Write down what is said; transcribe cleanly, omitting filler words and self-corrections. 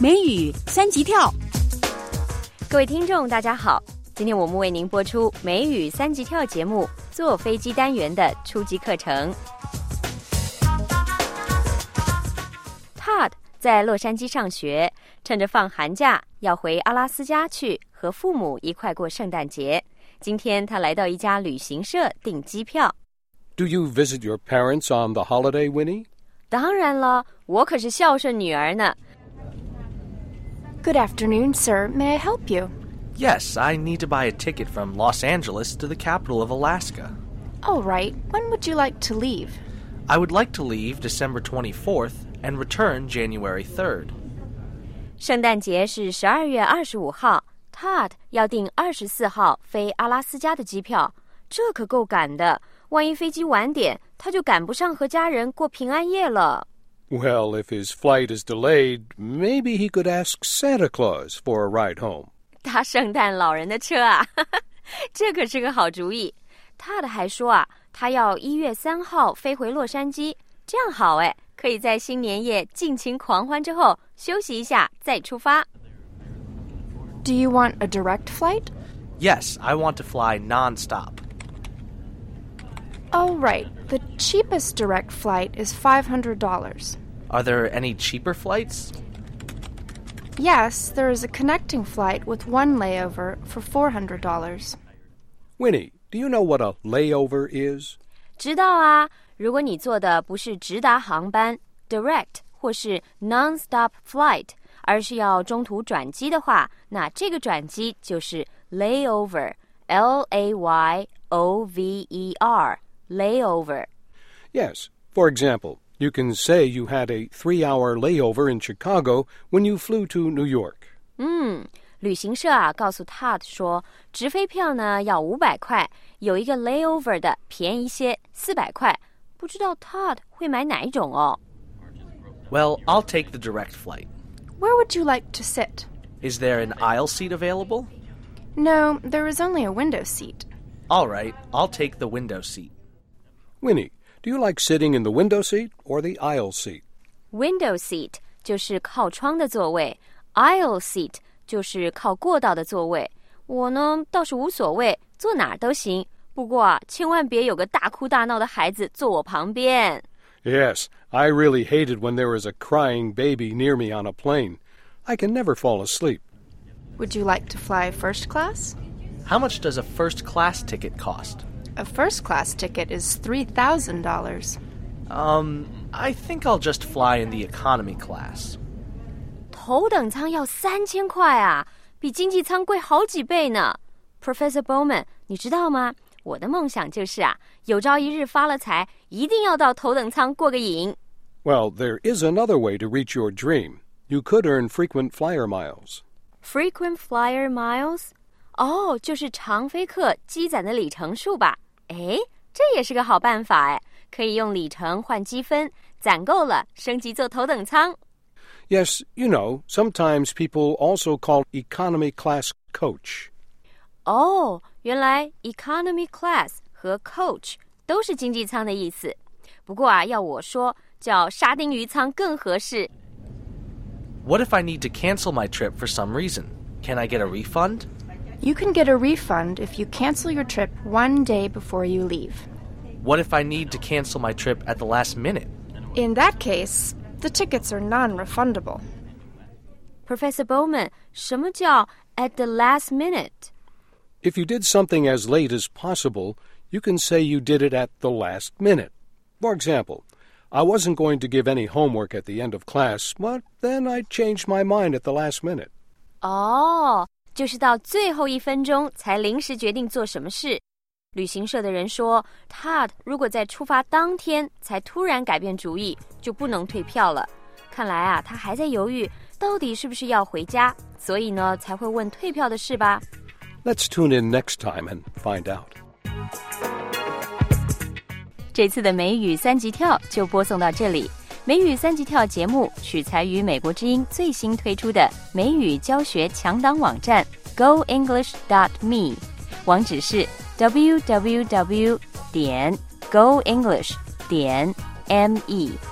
美语三级跳。 各位听众大家好，今天我们为您播出美语三级跳节目坐飞机单元的初级课程。 Todd 在洛杉矶上学，趁着放寒假要回阿拉斯加去和父母一块过圣诞节。今天他来到一家旅行社订机票。 Do you visit your parents on the holiday, Winnie? 当然了，我可是孝顺女儿呢。 Good afternoon, sir. May I help you? Yes, I need to buy a ticket from Los Angeles to the capital of Alaska. All right. When would you like to leave? I would like to leave December 24th and return January 3rd. 圣诞节是12月25号 Todd 要订24号飞阿拉斯加的机票，这可够赶的，万一飞机晚点，他就赶不上和家人过平安夜了。 Well, if his flight is delayed, maybe he could ask Santa Claus for a ride home. 搭圣诞老人的车啊，这可是个好主意。Todd 还说啊，他要1月3号飞回洛杉矶，这样好哎，可以在新年夜尽情狂欢之后休息一下再出发。 Do you want a direct flight? Yes, I want to fly non-stop. All right. The cheapest direct flight is $500. Are there any cheaper flights? Yes, there is a connecting flight with one layover for $400. Winnie, do you know what a layover is? 知道啊，如果你坐的不是直达航班 direct 或是 non-stop flight， 而是要中途转机的话，那这个转机就是 layover L-A-Y-O-V-E-R layover. Yes. For example, you can say you had a 3-hour layover in Chicago when you flew to New York. 旅行社啊告诉 Todd 说，直飞票呢要500块，有一个 layover 的便宜些400块，不知道 Todd 会买哪一种哦。 Well, I'll take the direct flight. Where would you like to sit? Is there an aisle seat available? No, there is only a window seat. All right, I'll take the window seat. Winnie, do you like sitting in the window seat or the aisle seat? Window seat 就是靠窗的座位， aisle seat 就是靠过道的座位。我呢倒是无所谓，坐哪儿都行。不过啊，千万别有个大哭大闹的孩子坐我旁边。 Yes, I really hate it when there is a crying baby near me on a plane. I can never fall asleep. Would you like to fly first class? How much does a first class ticket cost? A first class ticket is $3,000. I think I'll just fly in the economy class. 头等舱要3000块啊，比经济舱贵好几倍呢。 Professor Bowman， 你知道吗？我的梦想就是啊，有朝一日发了财，一定要到头等舱过个瘾。 Well, there is another way to reach your dream. You could earn frequent flyer miles. Frequent flyer miles？ 哦，就是常飞客积攒的里程数吧？诶，这也是个好办法诶，可以用里程换积分，攒够了升级做头等舱。 Yes, you know, sometimes people also call economy class coach. 哦，原来 economy class 和 coach 都是经济舱的意思。不过啊，要我说，叫沙丁鱼舱更合适。 What if I need to cancel my trip for some reason? Can I get a refund? You can get a refund if you cancel your trip one day before you leave. What if I need to cancel my trip at the last minute? In that case, the tickets are non-refundable. Professor Bowman， 什么叫 at the last minute？ If you did something as late as possible, you can say you did it at the last minute. For example, I wasn't going to give any homework at the end of class, but then I changed my mind at the last minute. 哦，就是到最后1分钟才临时决定做什么事。旅行社的人说 Todd 如果在出发当天才突然改变主意，就不能退票了。看来啊，他还在犹豫到底是不是要回家，所以呢才会问退票的事吧。 Let's tune in next time and find out. 这次的美语三级跳就播送到这里。美语三级跳节目取材于美国之音最新推出的美语教学强档网站 goenglish.me， 网址是 www.goenglish.me